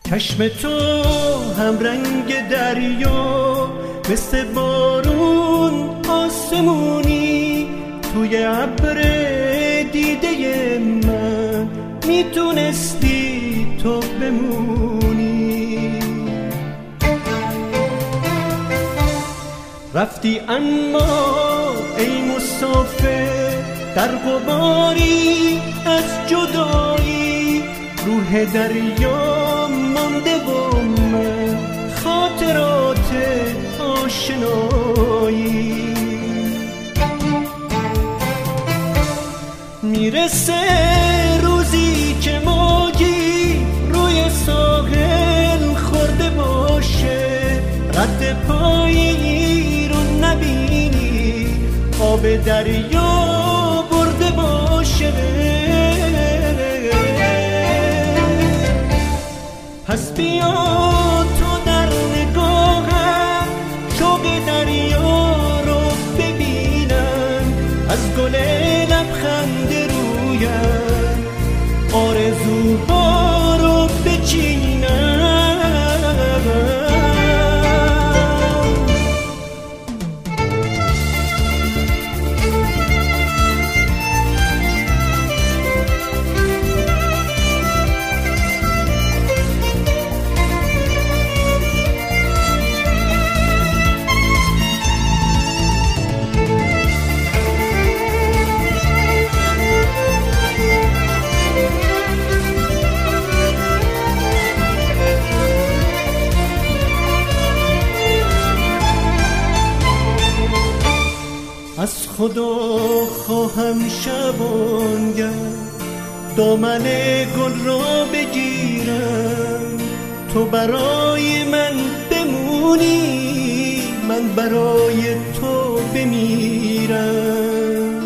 چشم تو هم رنگ دریا، مثل بارون آسمونی، توی ابر دیده من میتونستی تو بمونی. رفتی اما ای مسافر در غباری از جدایی، روح دریا مانده و من خاطرات آشنایی. میرسه روزی که موجی روی ساحل خورده باشه، رد پایی رو نبینی، آب دریا برده باشه. پس بیا تو در نگاهم شوق دریا رو ببینم، از گل لبخند رویم آرزوها رو بچینم. از خدا خواهم شبانگه دامن گل را بگیرم، تو برای من بمونی، من برای تو بمیرم.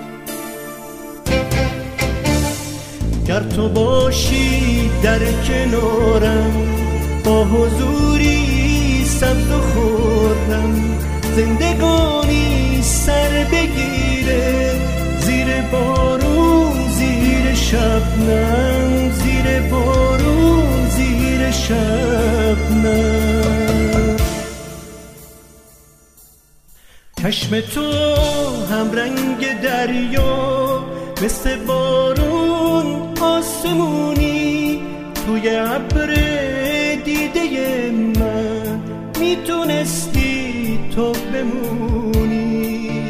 گر تو باشی در کنارم، با حضوری سبز و خورم، زندگانی سر بگیره زیر بارون زیر شبنم، زیر بارون زیر شبنم. چشم تو هم رنگ دریا، مثل بارون آسمونی، توی ابر دیده من میتونستی تو بمونی.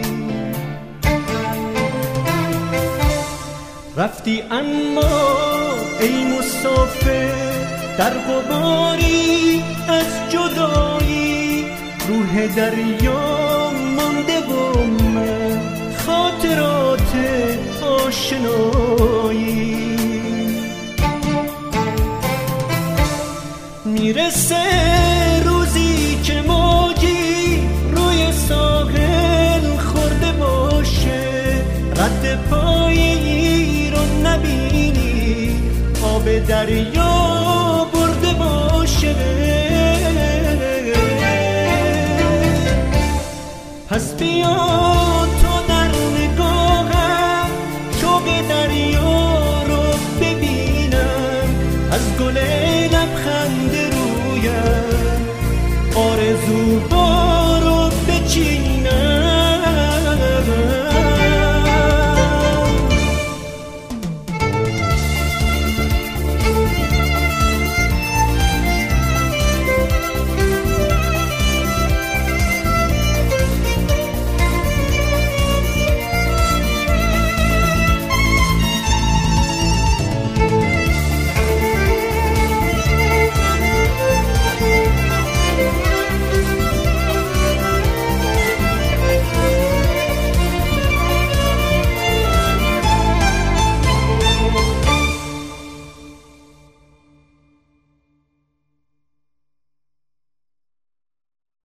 رفتی اما ای مسافر در غباری از جدایی، روح دریا مانده و من خاطرات آشنایی. میرسه روزی که موجی روی ساحل خورده باشه، رد پایی رو نبینی، آب دریا برده باشه. پس بیا